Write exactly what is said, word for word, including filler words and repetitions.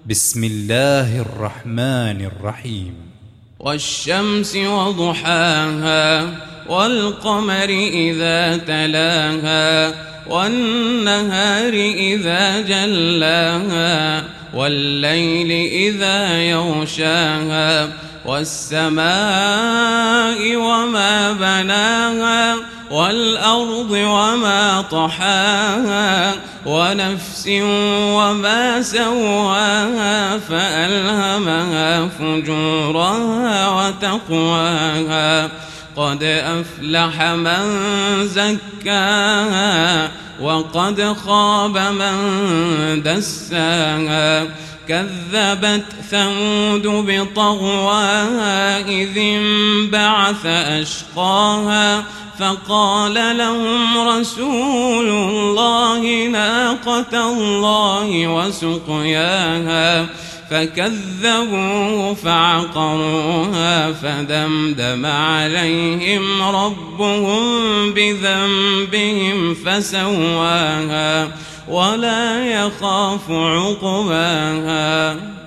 بسم الله الرحمن الرحيم. والشمس وضحاها والقمر إذا تلاها والنهار إذا جلاها والليل إذا يغشاها والسماء وما بناها والأرض وما طحاها ونفس وما سواها فألهمها فجورها وتقواها قد أفلح من زكاها وقد خاب من دساها كذبت ثمود بطغواها إذ انبعث أشقاها فقال لهم رسول الله ناقة الله وسقياها فكذبوه فعقروها فدمدم عليهم ربهم بذنبهم فسواها ولا يخاف عقباها.